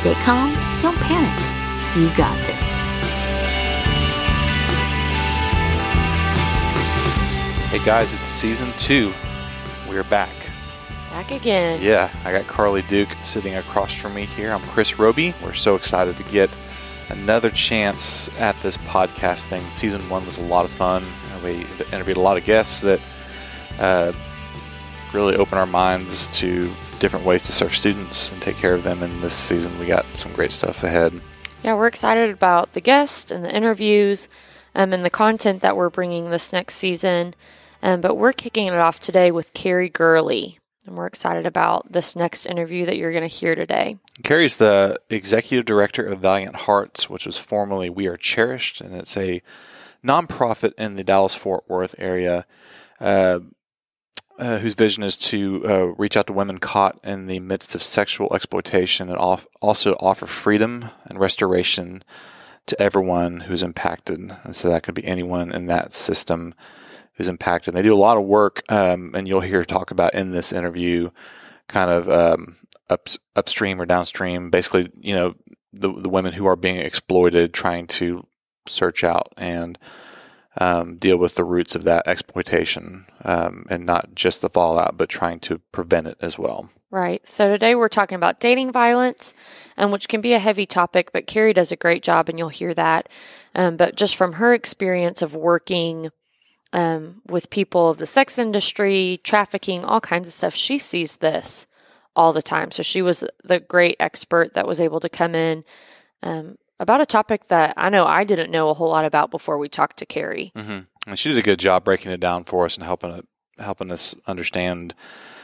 Stay calm, don't panic. You got this. Hey guys, it's season 2. We're back. Back again. Yeah, I got Carly Duke sitting across from me here. I'm Chris Roby. We're so excited to get another chance at this podcast thing. Season 1 was a lot of fun. We interviewed a lot of guests that really open our minds to different ways to serve students and take care of them. And this season, we got some great stuff ahead. Yeah, we're excited about the guests and the interviews and the content that we're bringing this next season. But we're kicking it off today with Carrie Gurley. And we're excited about this next interview that you're going to hear today. Carrie's the executive director of Valiant Hearts, which was formerly We Are Cherished, and it's a nonprofit in the Dallas-Fort Worth area whose vision is to reach out to women caught in the midst of sexual exploitation and also offer freedom and restoration to everyone who's impacted. And so that could be anyone in that system who's impacted. They do a lot of work, and you'll hear talk about in this interview kind of upstream or downstream, basically, you know, the women who are being exploited, trying to search out and deal with the roots of that exploitation, and not just the fallout, but trying to prevent it as well. Right. So today we're talking about dating violence, which can be a heavy topic, but Carrie does a great job, and you'll hear that. But just from her experience of working with people of the sex industry, trafficking, all kinds of stuff, she sees this all the time. So she was the great expert that was able to come in about a topic that I know I didn't know a whole lot about before we talked to Carrie. Mm-hmm. And she did a good job breaking it down for us and helping us understand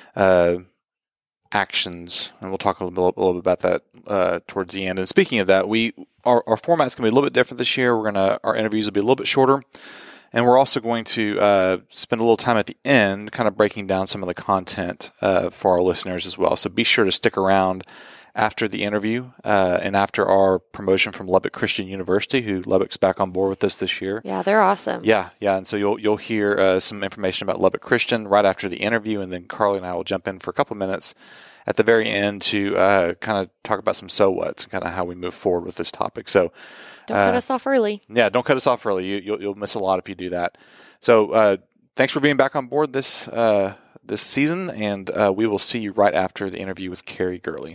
actions. And we'll talk a little bit about that towards the end. And speaking of that, our format's going to be a little bit different this year. Our interviews will be a little bit shorter. And we're also going to spend a little time at the end kind of breaking down some of the content for our listeners as well. So be sure to stick around after the interview and after our promotion from Lubbock Christian University, who Lubbock's back on board with us this year. Yeah, they're awesome. Yeah. And so you'll hear some information about Lubbock Christian right after the interview, and then Carly and I will jump in for a couple minutes at the very end to kind of talk about some so whats and kind of how we move forward with this topic. So don't cut us off early. Yeah, don't cut us off early. You'll miss a lot if you do that. So thanks for being back on board this season, and we will see you right after the interview with Carrie Gurley.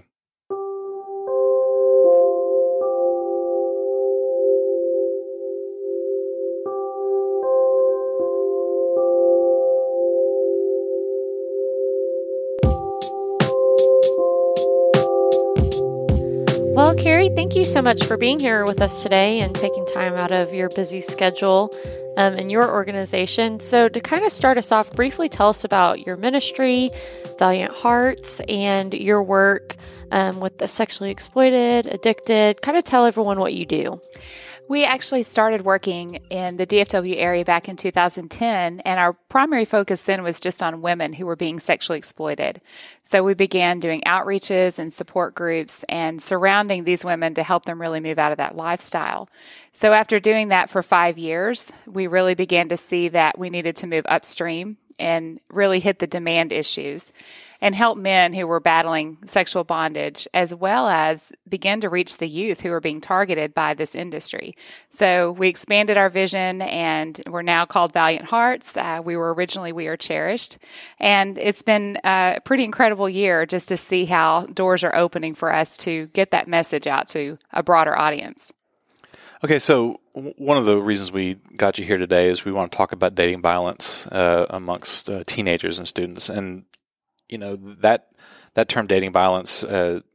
Well, Carrie, thank you so much for being here with us today and taking time out of your busy schedule and your organization. So to kind of start us off, briefly tell us about your ministry, Valiant Hearts, and your work with the sexually exploited, addicted. Kind of tell everyone what you do. We actually started working in the DFW area back in 2010, and our primary focus then was just on women who were being sexually exploited. So we began doing outreaches and support groups and surrounding these women to help them really move out of that lifestyle. So after doing that for 5 years, we really began to see that we needed to move upstream and really hit the demand issues and help men who were battling sexual bondage, as well as begin to reach the youth who are being targeted by this industry. So we expanded our vision, and we're now called Valiant Hearts. We were originally We Are Cherished, and it's been a pretty incredible year just to see how doors are opening for us to get that message out to a broader audience. Okay, so one of the reasons we got you here today is we want to talk about dating violence amongst teenagers and students. And you know, that term dating violence,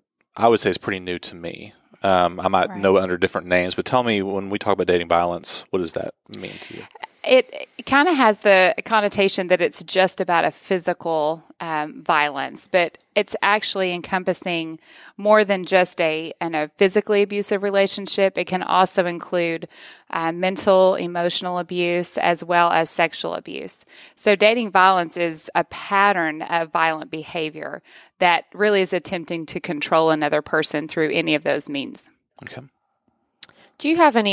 I would say is pretty new to me. I might know it under different names, but tell me, when we talk about dating violence, what does that mean to you? It kind of has the connotation that it's just about a physical violence, but it's actually encompassing more than just a physically abusive relationship. It can also include mental, emotional abuse, as well as sexual abuse. So dating violence is a pattern of violent behavior that really is attempting to control another person through any of those means. Okay. Do you have any,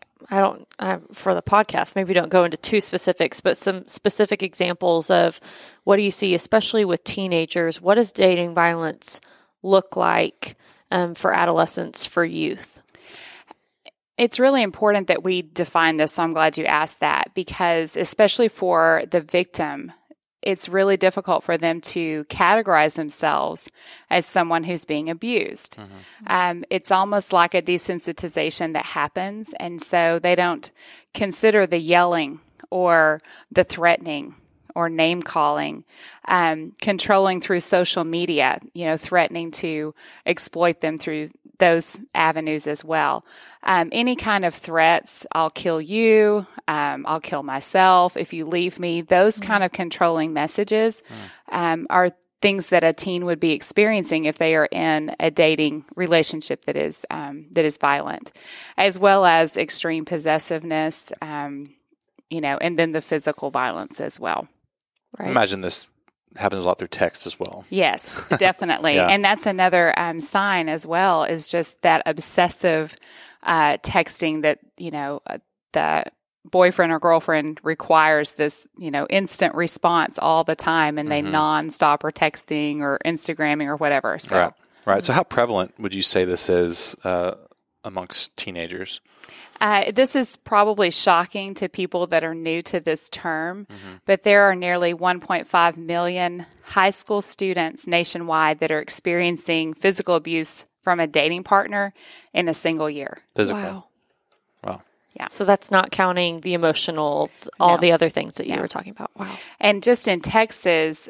for the podcast, maybe don't go into too specifics, but some specific examples of what do you see, especially with teenagers? What does dating violence look like for adolescents, for youth? It's really important that we define this, so I'm glad you asked that, because especially for the victim, it's really difficult for them to categorize themselves as someone who's being abused. It's almost like a desensitization that happens, and so they don't consider the yelling or the threatening or name calling, controlling through social media, threatening to exploit them through those avenues as well. Any kind of threats, I'll kill you, I'll kill myself if you leave me, those kind of controlling messages are things that a teen would be experiencing if they are in a dating relationship that is violent, as well as extreme possessiveness, and then the physical violence as well. Right. I imagine this happens a lot through text as well. Yes, definitely. Yeah. And that's another sign as well, is just that obsessive texting that, the boyfriend or girlfriend requires this, instant response all the time, and they nonstop are texting or Instagramming or whatever. So. Right. So how prevalent would you say this is amongst teenagers? This is probably shocking to people that are new to this term, but there are nearly 1.5 million high school students nationwide that are experiencing physical abuse from a dating partner in a single year. Physical. Wow. Yeah. So that's not counting the emotional, all the other things that you were talking about. Wow. And just in Texas,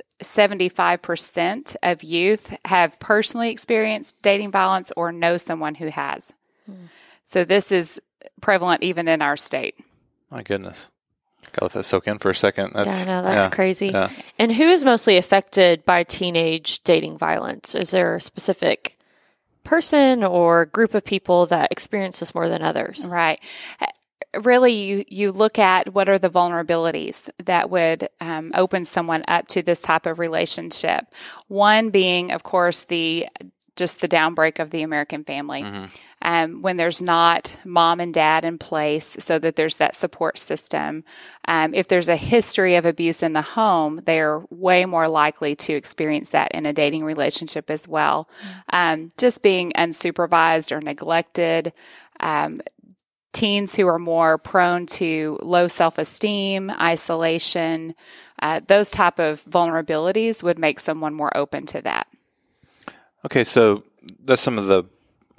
75% of youth have personally experienced dating violence or know someone who has. So this is prevalent even in our state. My goodness. Gotta let that soak in for a second. That's crazy. Yeah. And who is mostly affected by teenage dating violence? Is there a specific person or group of people that experience this more than others? Right. Really, you look at what are the vulnerabilities that would open someone up to this type of relationship. One being, of course, just the downbreak of the American family. When there's not mom and dad in place so that there's that support system. If there's a history of abuse in the home, they're way more likely to experience that in a dating relationship as well. Just being unsupervised or neglected. Teens who are more prone to low self-esteem, isolation, those type of vulnerabilities would make someone more open to that. Okay, so that's some of the,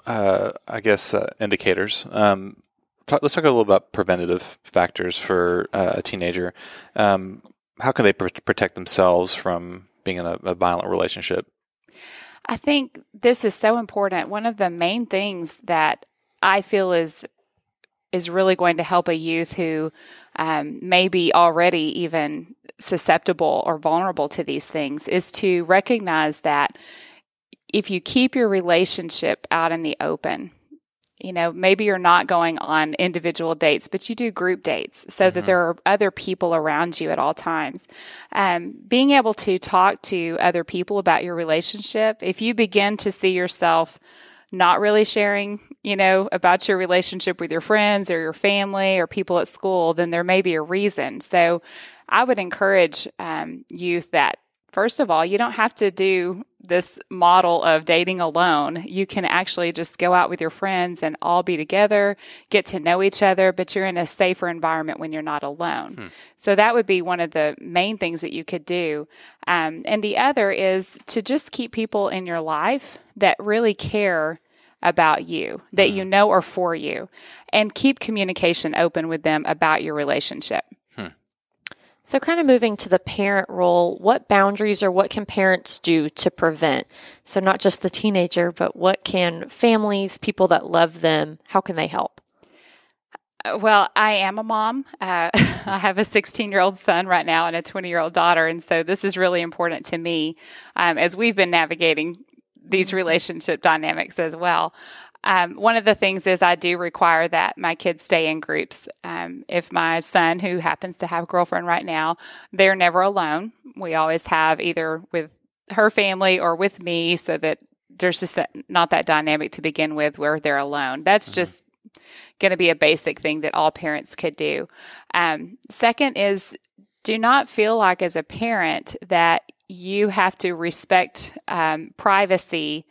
indicators. Let's talk a little about preventative factors for a teenager. How can they protect themselves from being in a violent relationship? I think this is so important. One of the main things that I feel is really going to help a youth who may be already even susceptible or vulnerable to these things is to recognize that if you keep your relationship out in the open, maybe you're not going on individual dates, but you do group dates so that there are other people around you at all times. Being able to talk to other people about your relationship, if you begin to see yourself not really sharing, about your relationship with your friends or your family or people at school, then there may be a reason. So I would encourage youth that, first of all, you don't have to do this model of dating alone. You can actually just go out with your friends and all be together, get to know each other, but you're in a safer environment when you're not alone. So that would be one of the main things that you could do. And the other is to just keep people in your life that really care about you, that you know are for you, and keep communication open with them about your relationship. So kind of moving to the parent role, what boundaries or what can parents do to prevent? So not just the teenager, but what can families, people that love them, how can they help? Well, I am a mom. I have a 16-year-old son right now and a 20-year-old daughter. And so this is really important to me as we've been navigating these relationship dynamics as well. One of the things is I do require that my kids stay in groups. If my son, who happens to have a girlfriend right now, they're never alone. We always have either with her family or with me so that there's just not that dynamic to begin with where they're alone. That's just going to be a basic thing that all parents could do. Second is do not feel like as a parent that you have to respect privacy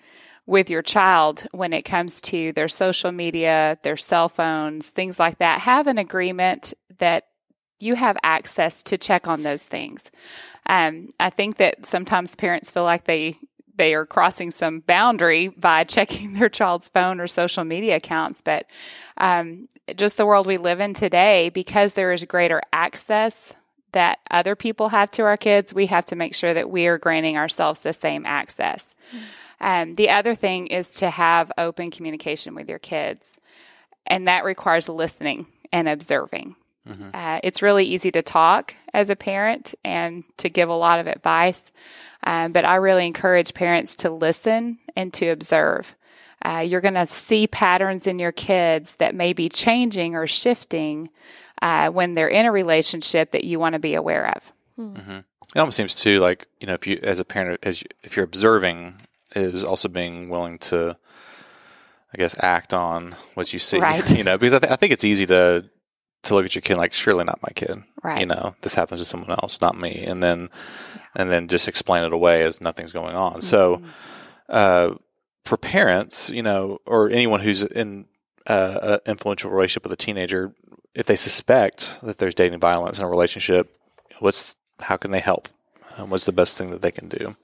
with your child when it comes to their social media, their cell phones, things like that. Have an agreement that you have access to check on those things. I think that sometimes parents feel like they are crossing some boundary by checking their child's phone or social media accounts. But just the world we live in today, because there is greater access that other people have to our kids, we have to make sure that we are granting ourselves the same access. The other thing is to have open communication with your kids, and that requires listening and observing. It's really easy to talk as a parent and to give a lot of advice, but I really encourage parents to listen and to observe. You're going to see patterns in your kids that may be changing or shifting when they're in a relationship that you want to be aware of. It almost seems too like, if you, as a parent, if you're observing, is also being willing to, I guess, act on what you see, right. Because I think it's easy to look at your kid like, surely not my kid, right. This happens to someone else, not me. And then just explain it away as nothing's going on. So, for parents, or anyone who's in an influential relationship with a teenager, if they suspect that there's dating violence in a relationship, how can they help? What's the best thing that they can do?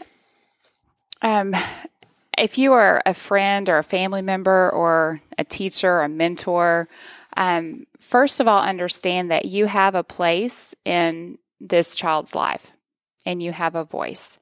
If you are a friend or a family member or a teacher or a mentor, first of all, understand that you have a place in this child's life and you have a voice.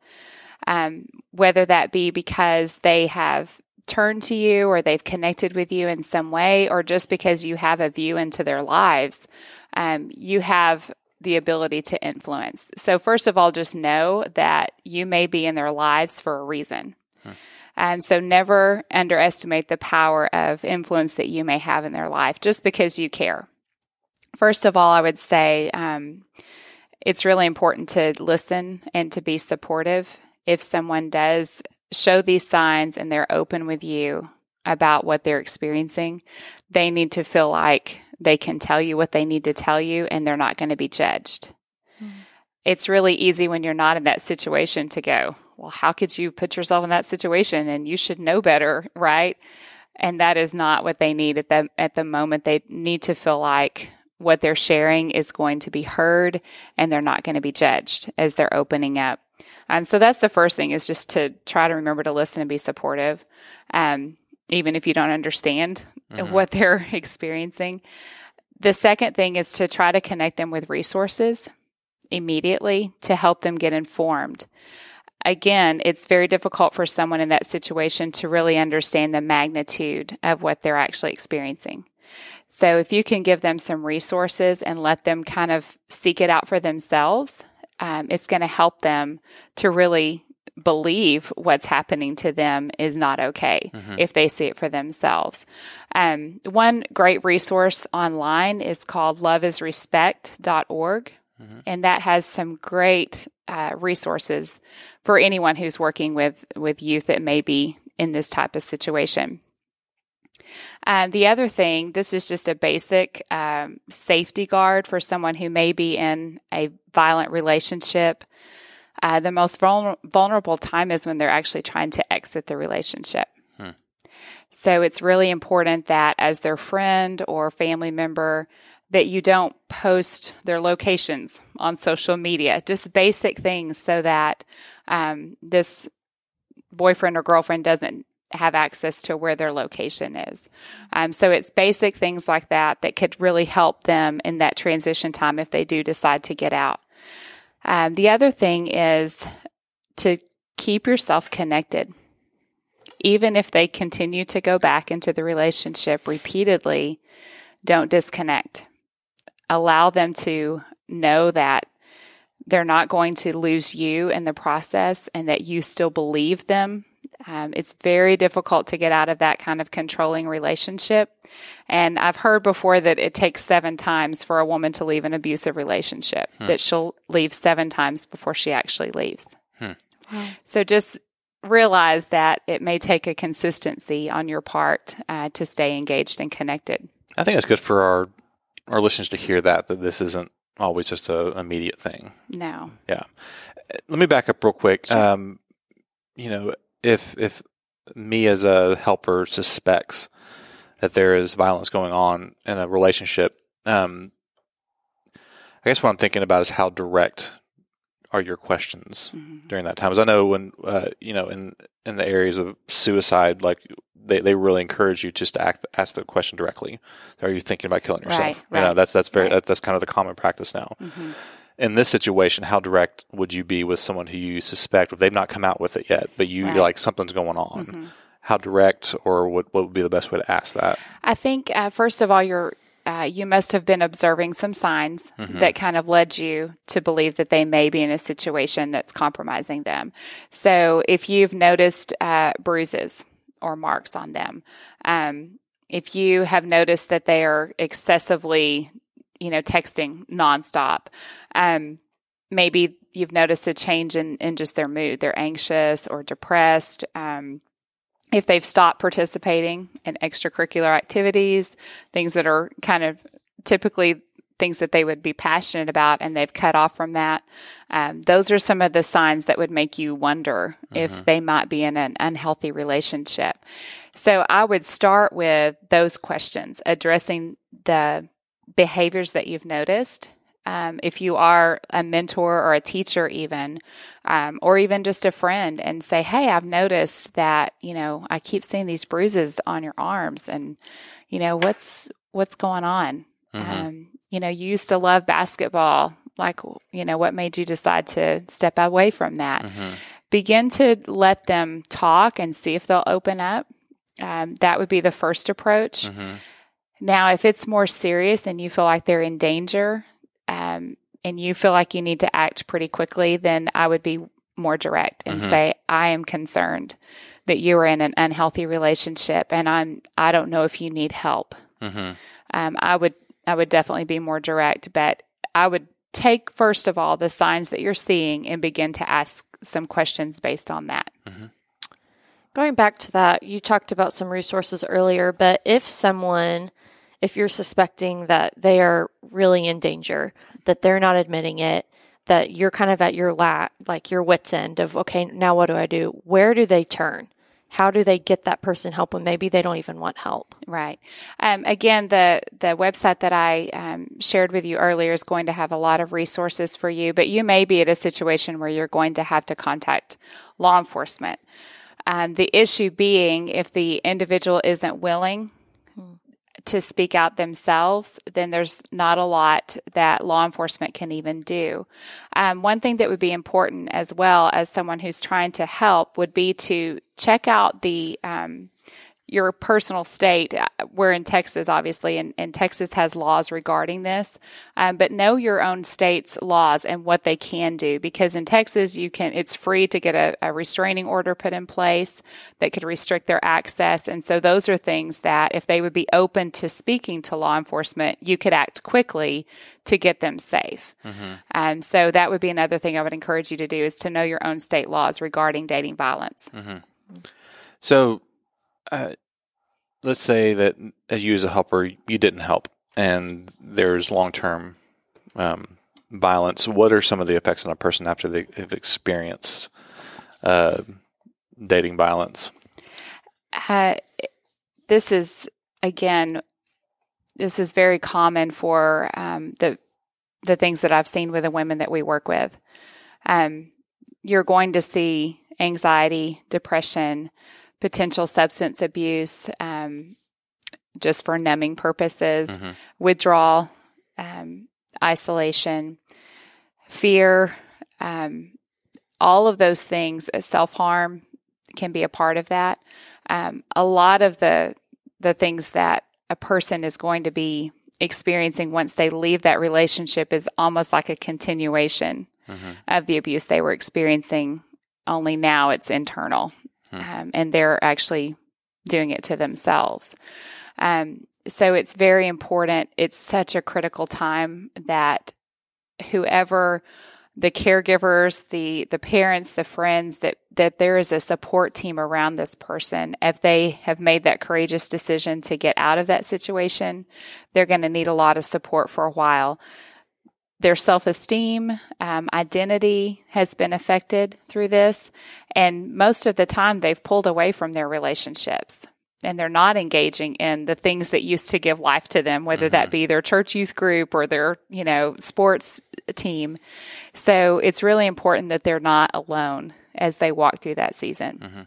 Whether that be because they have turned to you or they've connected with you in some way, or just because you have a view into their lives, you have the ability to influence. So first of all, just know that you may be in their lives for a reason. So never underestimate the power of influence that you may have in their life just because you care. First of all, I would say it's really important to listen and to be supportive. If someone does show these signs and they're open with you about what they're experiencing, they need to feel like they can tell you what they need to tell you and they're not going to be judged. It's really easy when you're not in that situation to go, well, how could you put yourself in that situation? And you should know better, right? And that is not what they need at the moment. They need to feel like what they're sharing is going to be heard and they're not going to be judged as they're opening up. So that's the first thing, is just to try to remember to listen and be supportive, even if you don't understand what they're experiencing. The second thing is to try to connect them with resources immediately to help them get informed. Again, it's very difficult for someone in that situation to really understand the magnitude of what they're actually experiencing. So if you can give them some resources and let them kind of seek it out for themselves, it's going to help them to really believe what's happening to them is not okay if they see it for themselves. One great resource online is called loveisrespect.org. And that has some great resources for anyone who's working with youth that may be in this type of situation. The other thing, this is just a basic safety guard for someone who may be in a violent relationship. The most vulnerable time is when they're actually trying to exit the relationship. So it's really important that as their friend or family member, that you don't post their locations on social media, just basic things so that this boyfriend or girlfriend doesn't have access to where their location is. So it's basic things like that could really help them in that transition time if they do decide to get out. The other thing is to keep yourself connected. Even if they continue to go back into the relationship repeatedly, don't disconnect. Allow them to know that they're not going to lose you in the process and that you still believe them. It's very difficult to get out of that kind of controlling relationship. And I've heard before that it takes 7 times for a woman to leave an abusive relationship, that she'll leave 7 times before she actually leaves. So just realize that it may take a consistency on your part to stay engaged and connected. I think it's good for our listeners to hear that this isn't always just an immediate thing. No. Yeah. Let me back up real quick. Sure. If me as a helper suspects that there is violence going on in a relationship, I guess what I'm thinking about is how direct are your questions during that time? Because I know when in the areas of suicide, like they really encourage you just to ask the question directly. Are you thinking about killing yourself? Right. That's kind of the common practice now. In this situation, how direct would you be with someone who you suspect, if they've not come out with it yet, but you're like something's going on? How direct, or what would be the best way to ask that? I think first of all, you must have been observing some signs that kind of led you to believe that they may be in a situation that's compromising them. So if you've noticed bruises or marks on them, if you have noticed that they are excessively, texting nonstop, maybe you've noticed a change in just their mood. They're anxious or depressed. If they've stopped participating in extracurricular activities, things that are kind of typically things that they would be passionate about, and they've cut off from that, those are some of the signs that would make you wonder if they might be in an unhealthy relationship. So I would start with those questions, addressing the behaviors that you've noticed. If you are a mentor or a teacher even, or even just a friend, and say, hey, I've noticed that, I keep seeing these bruises on your arms, and, what's going on? You used to love basketball. Like, what made you decide to step away from that? Begin to let them talk and see if they'll open up. That would be the first approach. Now, if it's more serious and you feel like they're in danger, and you feel like you need to act pretty quickly, then I would be more direct and say, I am concerned that you are in an unhealthy relationship, and I don't know if you need help. I would definitely be more direct, but I would take, first of all, the signs that you're seeing and begin to ask some questions based on that. Going back to that, you talked about some resources earlier, but if you're suspecting that they are really in danger, that they're not admitting it, that you're kind of at your your wit's end of, okay, now what do I do? Where do they turn? How do they get that person help when maybe they don't even want help? Right. Again, the website that I shared with you earlier is going to have a lot of resources for you, but you may be at a situation where you're going to have to contact law enforcement. The issue being, if the individual isn't willing to speak out themselves, then there's not a lot that law enforcement can even do. One thing that would be important as well as someone who's trying to help would be to check out your personal state. We're in Texas, obviously, and Texas has laws regarding this, but know your own state's laws and what they can do, because in Texas, it's free to get a restraining order put in place that could restrict their access. And so those are things that if they would be open to speaking to law enforcement, you could act quickly to get them safe. So that would be another thing I would encourage you to do, is to know your own state laws regarding dating violence. So, let's say that as you as a helper, you didn't help, and there's long-term violence. What are some of the effects on a person after they have experienced dating violence? This is very common for the things that I've seen with the women that we work with. You're going to see anxiety, depression, potential substance abuse, just for numbing purposes, withdrawal, isolation, fear, all of those things. Self-harm can be a part of that. A lot of the things that a person is going to be experiencing once they leave that relationship is almost like a continuation of the abuse they were experiencing, only now it's internal. And they're actually doing it to themselves. So it's very important. It's such a critical time that whoever, the caregivers, the parents, the friends, that there is a support team around this person. If they have made that courageous decision to get out of that situation, they're going to need a lot of support for a while. their self-esteem, identity has been affected through this. And most of the time, they've pulled away from their relationships. And they're not engaging in the things that used to give life to them, whether that be their church youth group or their, sports team. So it's really important that they're not alone as they walk through that season.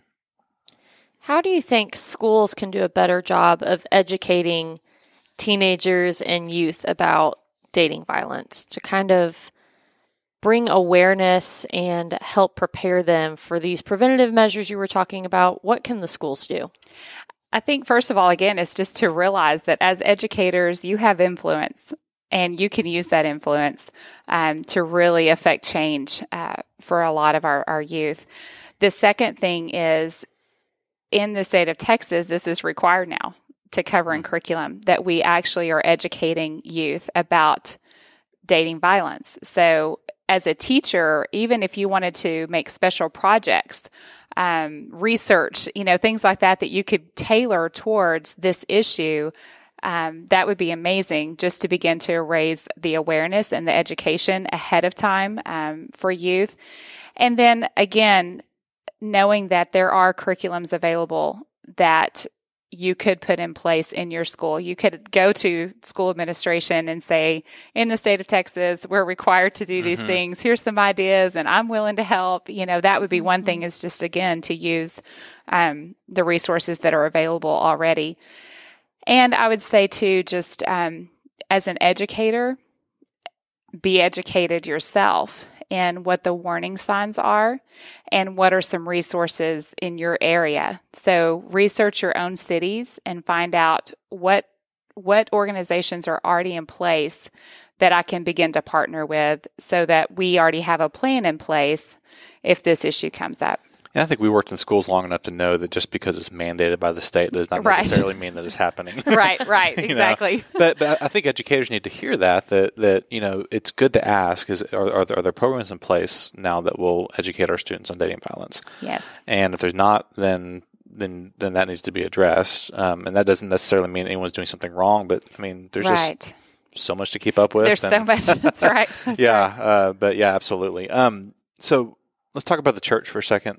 How do you think schools can do a better job of educating teenagers and youth about dating violence to kind of bring awareness and help prepare them for these preventative measures you were talking about? What can the schools do? I think, first of all, again, it's just to realize that as educators, you have influence, and you can use that influence to really affect change for a lot of our youth. The second thing is, in the state of Texas, this is required now to cover in curriculum, that we actually are educating youth about dating violence. So as a teacher, even if you wanted to make special projects, research, things like that you could tailor towards this issue, that would be amazing, just to begin to raise the awareness and the education ahead of time for youth. And then again, knowing that there are curriculums available that you could put in place in your school. You could go to school administration and say, in the state of Texas, we're required to do these things. Here's some ideas, and I'm willing to help. That would be one thing, is just, again, to use the resources that are available already. And I would say, too, just as an educator, be educated yourself in what the warning signs are and what are some resources in your area. So research your own cities and find out what organizations are already in place that I can begin to partner with, so that we already have a plan in place if this issue comes up. And I think we worked in schools long enough to know that just because it's mandated by the state does not necessarily mean that it's happening. Right, exactly. But I think educators need to hear that it's good to ask, are there programs in place now that will educate our students on dating violence? Yes. And if there's not, then that needs to be addressed. And that doesn't necessarily mean anyone's doing something wrong, but there's just so much to keep up with. There's so much. That's right. That's right. But yeah, absolutely. So let's talk about the church for a second.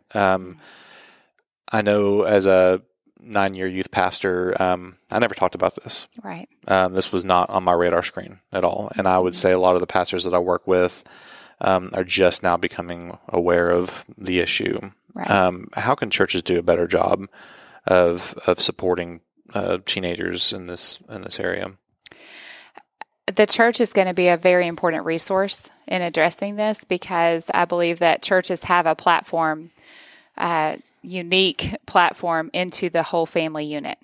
I know as a 9-year youth pastor, I never talked about this. Right. This was not on my radar screen at all. And I would say a lot of the pastors that I work with are just now becoming aware of the issue. Right. How can churches do a better job of supporting teenagers in this area? The church is going to be a very important resource in addressing this, because I believe that churches have a platform, unique platform into the whole family unit.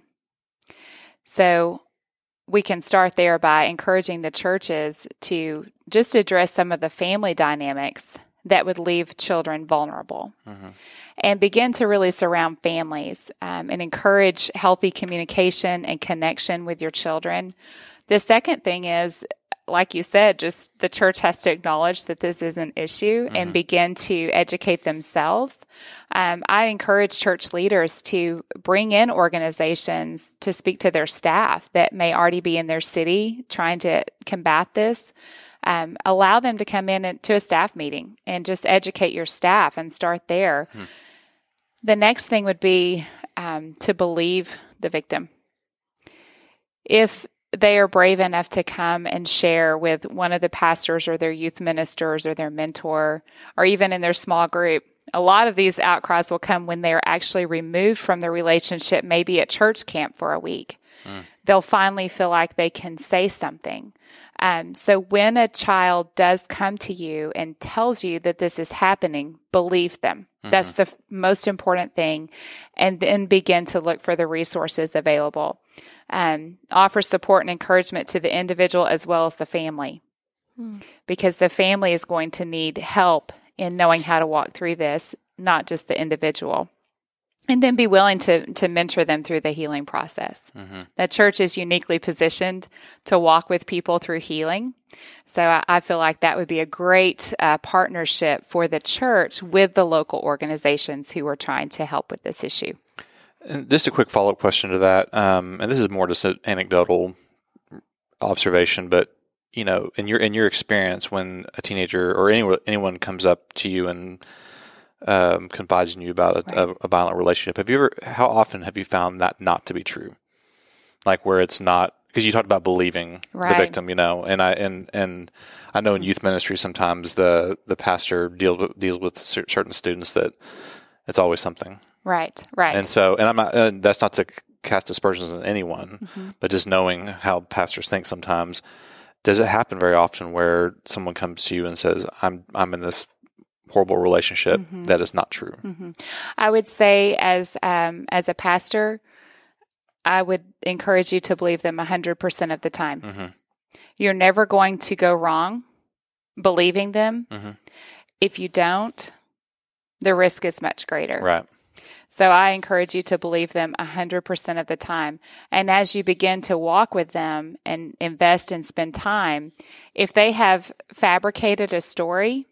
So we can start there by encouraging the churches to just address some of the family dynamics that would leave children vulnerable, and begin to really surround families and encourage healthy communication and connection with your children. The second thing is, like you said, just the church has to acknowledge that this is an issue and begin to educate themselves. I encourage church leaders to bring in organizations to speak to their staff that may already be in their city trying to combat this. Allow them to come in to a staff meeting and just educate your staff and start there. The next thing would be to believe the victim. If they are brave enough to come and share with one of the pastors or their youth ministers or their mentor, or even in their small group, a lot of these outcries will come when they're actually removed from the relationship, maybe at church camp for a week. They'll finally feel like they can say something. So when a child does come to you and tells you that this is happening, believe them. That's the most important thing. And then begin to look for the resources available. Offer support and encouragement to the individual as well as the family, because the family is going to need help in knowing how to walk through this, not just the individual. And then be willing to mentor them through the healing process. The church is uniquely positioned to walk with people through healing. So I feel like that would be a great partnership for the church with the local organizations who are trying to help with this issue. And just a quick follow-up question to that, and this is more just an anecdotal observation, but in your experience, when a teenager or anyone comes up to you and confides in you about a violent relationship, how often have you found that not to be true? Like where it's not, because you talked about believing the victim, and I know in youth ministry sometimes the pastor deals with certain students that it's always something. Right. And so, and I'm not, that's not to cast aspersions on anyone, but just knowing how pastors think sometimes. Does it happen very often where someone comes to you and says, I'm in this horrible relationship that is not true? I would say as a pastor, I would encourage you to believe them 100% of the time. You're never going to go wrong believing them. If you don't, the risk is much greater. Right. So I encourage you to believe them 100% of the time. And as you begin to walk with them and invest and spend time, if they have fabricated a story,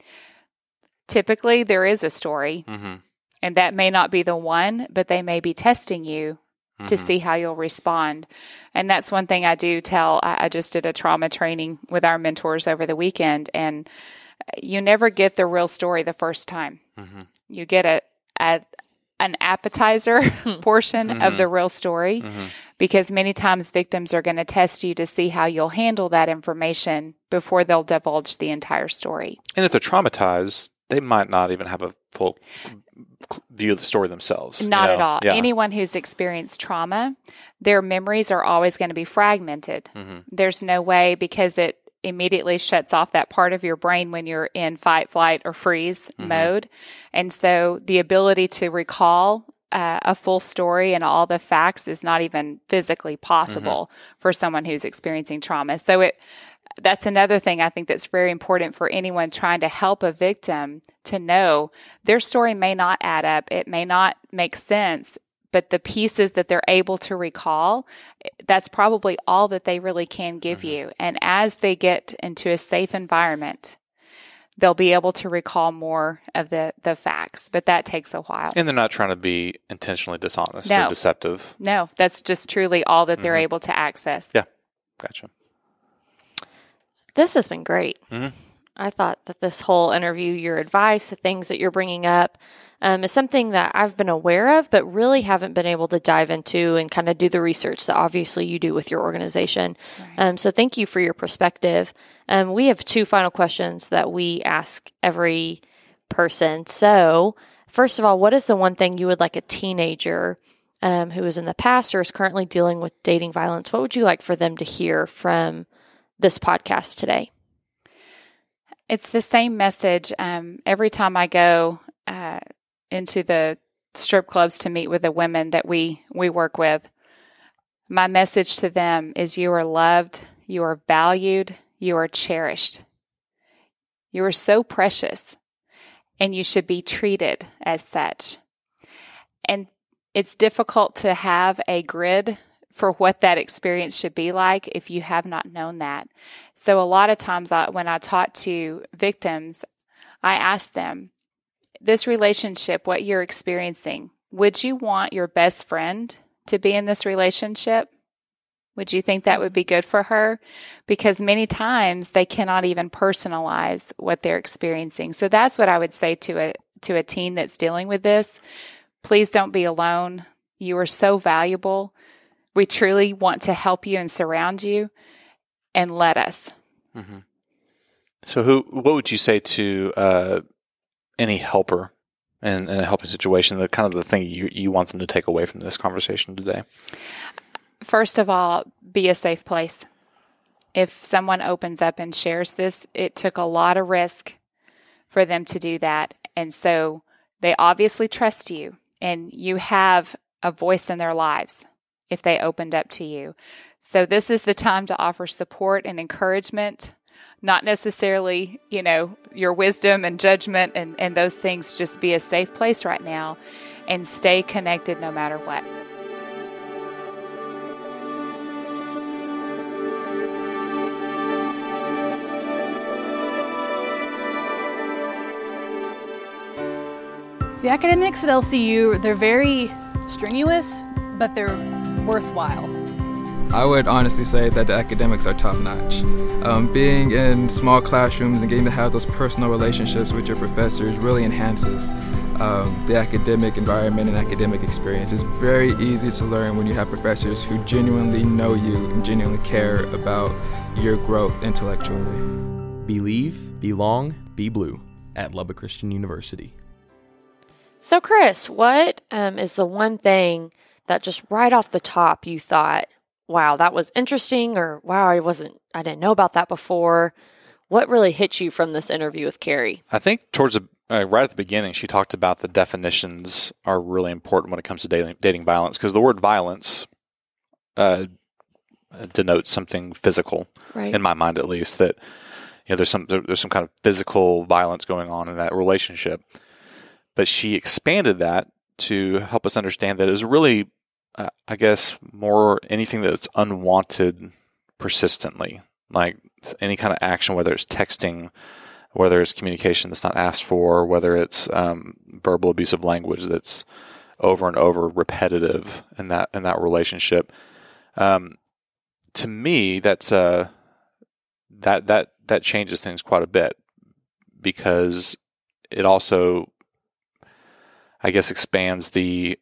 typically there is a story. And that may not be the one, but they may be testing you to see how you'll respond. And that's one thing I do tell. I just did a trauma training with our mentors over the weekend, and you never get the real story the first time. You get an appetizer portion of the real story, because many times victims are going to test you to see how you'll handle that information before they'll divulge the entire story. And if they're traumatized, they might not even have a full view of the story themselves. Not at all. Yeah. Anyone who's experienced trauma, their memories are always going to be fragmented. There's no way, because it immediately shuts off that part of your brain when you're in fight, flight, or freeze mode. And so the ability to recall a full story and all the facts is not even physically possible for someone who's experiencing trauma. So that's another thing I think that's very important for anyone trying to help a victim to know their story may not add up. It may not make sense, but the pieces that they're able to recall, that's probably all that they really can give you. And as they get into a safe environment, they'll be able to recall more of the facts, but that takes a while. And they're not trying to be intentionally dishonest or deceptive. No, that's just truly all that they're able to access. Yeah, gotcha. This has been great. I thought that this whole interview, your advice, the things that you're bringing up, is something that I've been aware of, but really haven't been able to dive into and kind of do the research that obviously you do with your organization. Right. So thank you for your perspective. We have 2 final questions that we ask every person. So first of all, what is the one thing you would like a teenager who is in the past or is currently dealing with dating violence, what would you like for them to hear from this podcast today? It's the same message. Every time I go into the strip clubs to meet with the women that we work with, my message to them is you are loved, you are valued, you are cherished. You are so precious, and you should be treated as such. And it's difficult to have a grid for what that experience should be like if you have not known that. So a lot of times when I talk to victims, I ask them, this relationship, what you're experiencing, would you want your best friend to be in this relationship? Would you think that would be good for her? Because many times they cannot even personalize what they're experiencing. So that's what I would say to a teen that's dealing with this. Please don't be alone. You are so valuable. We truly want to help you and surround you, and let us. So what would you say to any helper in a helping situation, the kind of the thing you want them to take away from this conversation today? First of all, be a safe place. If someone opens up and shares this, it took a lot of risk for them to do that. And so they obviously trust you, and you have a voice in their lives if they opened up to you. So this is the time to offer support and encouragement, not necessarily, your wisdom and judgment and those things. Just be a safe place right now and stay connected no matter what. The academics at LCU, they're very strenuous, but they're worthwhile. I would honestly say that the academics are top-notch. Being in small classrooms and getting to have those personal relationships with your professors really enhances the academic environment and academic experience. It's very easy to learn when you have professors who genuinely know you and genuinely care about your growth intellectually. Believe, belong, be blue at Lubbock Christian University. So, Chris, what is the one thing that just right off the top you thought, wow, that was interesting, or wow, I didn't know about that before? What really hit you from this interview with Carrie? I think right at the beginning, she talked about the definitions are really important when it comes to dating violence, because the word violence denotes something physical, right, in my mind at least, that there's some kind of physical violence going on in that relationship. But she expanded that to help us understand that it was really, I guess, more anything that's unwanted persistently, like any kind of action, whether it's texting, whether it's communication that's not asked for, whether it's verbal abusive language that's over and over repetitive in that relationship. To me, that's that changes things quite a bit, because it also, I guess, expands the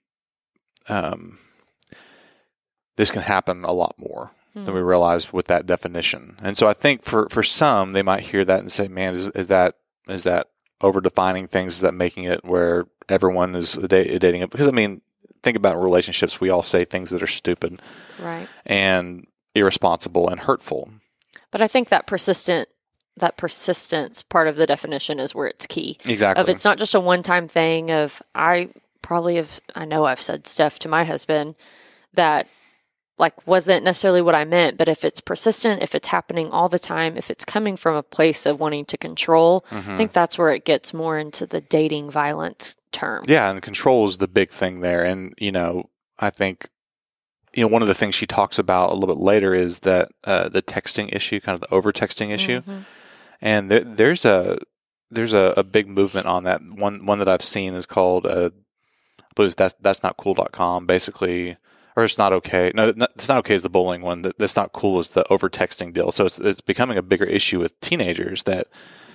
this can happen a lot more than we realize with that definition. And so I think for some, they might hear that and say, man, is that over defining things? Is that making it where everyone is dating it? Because, I mean, think about relationships. We all say things that are stupid, right, and irresponsible and hurtful. But I think that persistence part of the definition is where it's key. Exactly. If it's not just a one-time thing of, I know I've said stuff to my husband that wasn't necessarily what I meant, but if it's persistent, if it's happening all the time, if it's coming from a place of wanting to control, I think that's where it gets more into the dating violence term. Yeah, and control is the big thing there. And, I think, one of the things she talks about a little bit later is that the texting issue, kind of the over-texting issue. And there's a big movement on that. One that I've seen is called, I believe it's that's not cool.com, basically. Or it's not okay. No, it's not okay is the bullying one. That's not cool is the over texting deal. So it's becoming a bigger issue with teenagers that,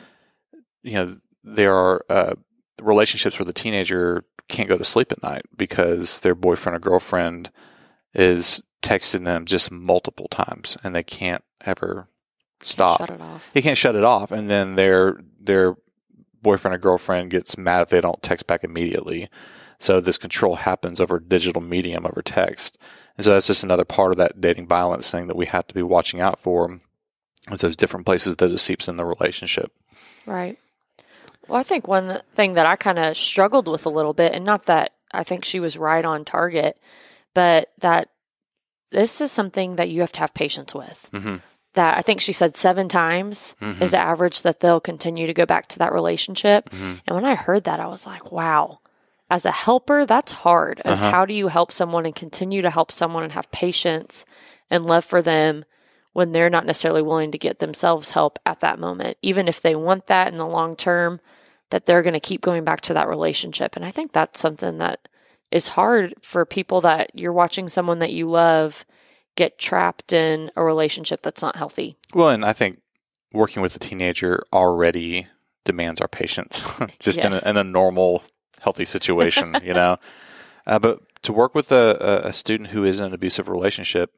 there are relationships where the teenager can't go to sleep at night because their boyfriend or girlfriend is texting them just multiple times and they can't ever stop. Shut it off. They can't shut it off. And then their boyfriend or girlfriend gets mad if they don't text back immediately. So this control happens over digital medium, over text. And so that's just another part of that dating violence thing that we have to be watching out for, is those different places that it seeps in the relationship. Right. Well, I think one thing that I kind of struggled with a little bit, and not that I think she was right on target, but that this is something that you have to have patience with. That I think she said 7 times is the average that they'll continue to go back to that relationship. And when I heard that, I was like, wow. As a helper, that's hard. Of how do you help someone and continue to help someone and have patience and love for them when they're not necessarily willing to get themselves help at that moment, even if they want that in the long term, that they're going to keep going back to that relationship. And I think that's something that is hard for people, that you're watching someone that you love get trapped in a relationship that's not healthy. Well, and I think working with a teenager already demands our patience, just in a normal, healthy situation, but to work with a student who is in an abusive relationship,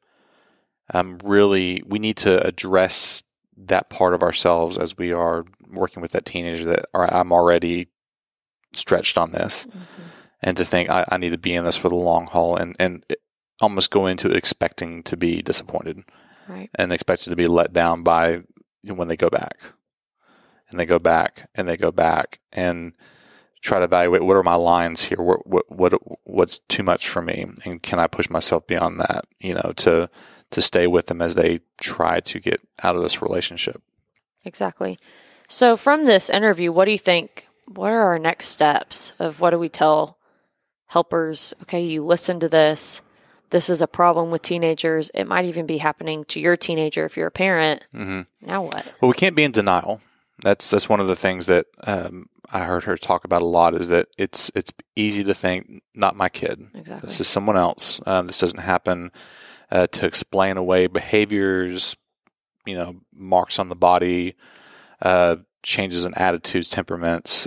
we need to address that part of ourselves as we are working with that teenager, that I'm already stretched on this, and to think I need to be in this for the long haul, and almost go into it expecting to be disappointed, right, and expected to be let down by when they go back, and they go back, and they go back, and try to evaluate what are my lines here, what's too much for me, and can I push myself beyond that, to stay with them as they try to get out of this relationship. Exactly. So from this interview, what do you think? What are our next steps of what do we tell helpers? Okay, you listen to this. This is a problem with teenagers. It might even be happening to your teenager if you're a parent. Now what? Well, we can't be in denial. That's one of the things that I heard her talk about a lot, is that it's easy to think, not my kid. Exactly. This is someone else. This doesn't happen to explain away behaviors, marks on the body, changes in attitudes, temperaments,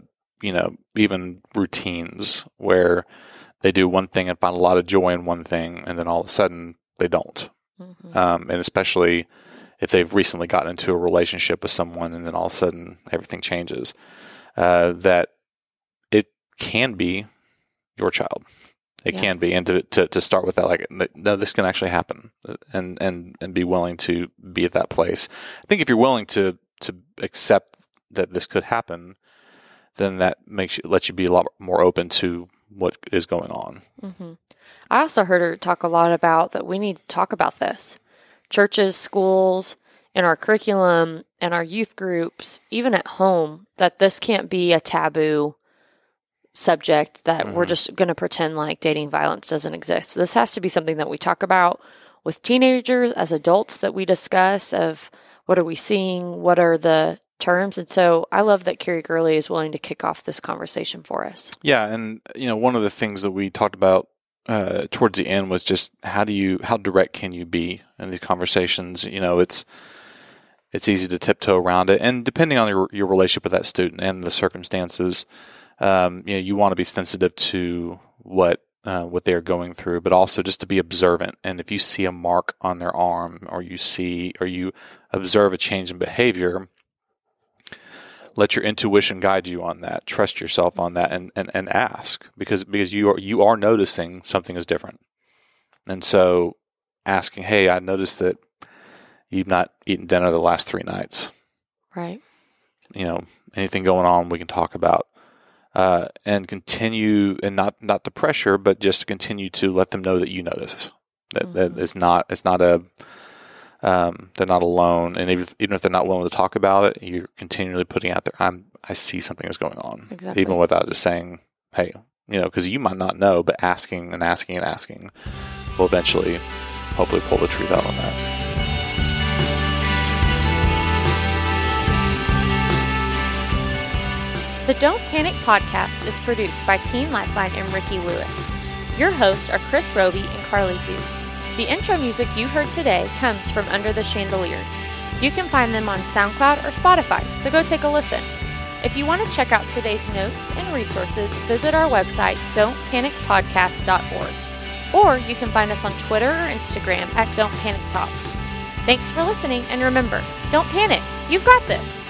even routines where they do one thing and find a lot of joy in one thing, and then all of a sudden they don't. Mm-hmm. And especially if they've recently gotten into a relationship with someone and then all of a sudden everything changes, that it can be your child. It can be. And to start with that, no, this can actually happen, and be willing to be at that place. I think if you're willing to accept that this could happen, then that lets you be a lot more open to what is going on. Mm-hmm. I also heard her talk a lot about that we need to talk about this. Churches, schools, in our curriculum, and our youth groups, even at home, that this can't be a taboo subject that we're just going to pretend like dating violence doesn't exist. This has to be something that we talk about with teenagers, as adults, that we discuss of what are we seeing, what are the terms. And so I love that Carrie Gurley is willing to kick off this conversation for us. Yeah. And, one of the things that we talked about towards the end was just how direct can you be in these conversations? It's easy to tiptoe around it. And depending on your relationship with that student and the circumstances, you want to be sensitive to what they're going through, but also just to be observant. And if you see a mark on their arm, or you observe a change in behavior, let your intuition guide you on that. Trust yourself on that, and ask, because you are noticing something is different. And so asking, hey, I noticed that you've not eaten dinner the last 3 nights. Right. Anything going on we can talk about. And continue, and not the pressure, but just continue to let them know that you notice that it's not they're not alone. And even if they're not willing to talk about it, you're continually putting out there, I see something is going on, even without just saying, hey, because you might not know, but asking and asking and asking will eventually, hopefully, pull the truth out on that. The Don't Panic podcast is produced by Teen Lifeline and Ricky Lewis. Your hosts are Chris Roby and Carly Dew. The intro music you heard today comes from Under the Chandeliers. You can find them on SoundCloud or Spotify, so go take a listen. If you want to check out today's notes and resources, visit our website, don'tpanicpodcast.org. Or you can find us on Twitter or Instagram at Don't Panic Talk. Thanks for listening, and remember, don't panic. You've got this.